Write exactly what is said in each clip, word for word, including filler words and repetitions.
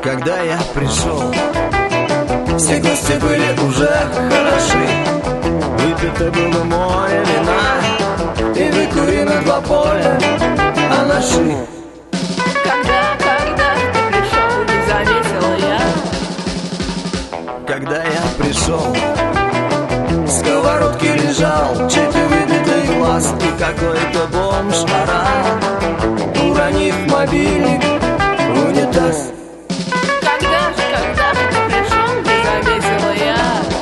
Когда я пришел, все гости были уже хороши. Выпито было море вина и выкурено два поля анаши. Когда, когда ты пришел, не заметила я. Когда я пришел, в сковородке лежал чей-то выбитый глаз и какой-то бомж орал, уронив мобильник в унитаз. Когда же, когда ты пришел, не заметила я.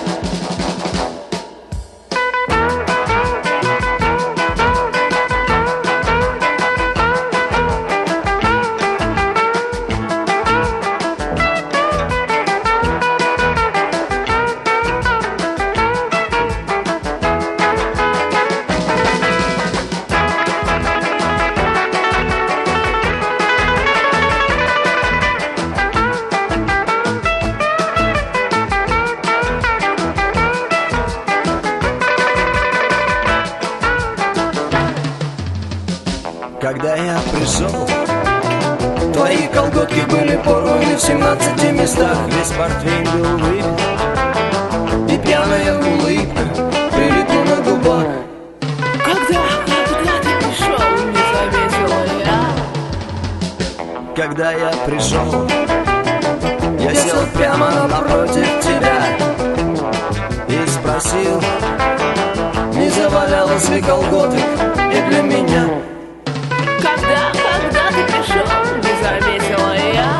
Когда я пришел, твои колготки были порваны в семнадцати местах. Весь портвейн был выпит, и пьяная улыбка прилипла на губах. Когда, когда ты пришел, не заметила я. Когда я пришел, я сел прямо напротив тебя и спросил, не завалялось ли колготок и для меня. Когда, когда ты пришел, не заметила я.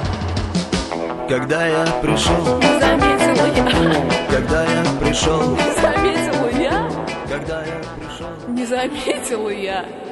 Когда я пришел, Не заметила я. когда я пришел, Не заметила я. когда я пришел. Не заметила я.